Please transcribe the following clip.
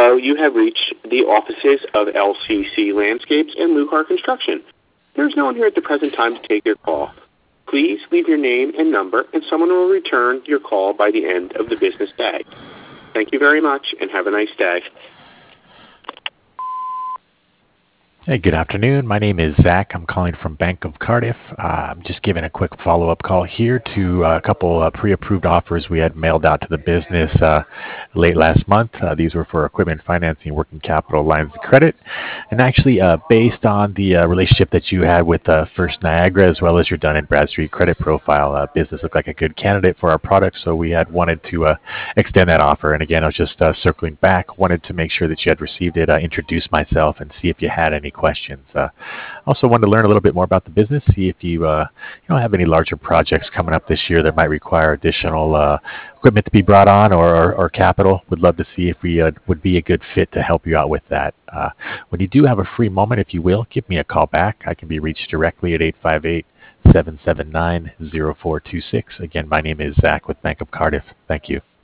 Hello, you have reached the offices of LCC Landscapes and Lucar Construction. There is no one here at the present time to take your call. Please leave your name and number, and someone will return your call by the end of the business day. Thank you very much, and have a nice day. Hey, good afternoon. My name is Zach. I'm calling from Bank of Cardiff. I'm just giving a quick follow-up call here to a couple pre-approved offers we had mailed out to the business late last month. These were for equipment financing, working capital lines of credit, and actually based on the relationship that you had with First Niagara as well as your Dun & Bradstreet credit profile, business looked like a good candidate for our product, so we had wanted to extend that offer. And again, I was just circling back, wanted to make sure that you had received it, introduce myself, and see if you had any questions. Also wanted to learn a little bit more about the business, see if you have any larger projects coming up this year that might require additional equipment to be brought on or capital. Would love to see if we would be a good fit to help you out with that. When you do have a free moment, if you will, give me a call back. I can be reached directly at 858-779-0426. Again, my name is Zach with Bank of Cardiff. Thank you.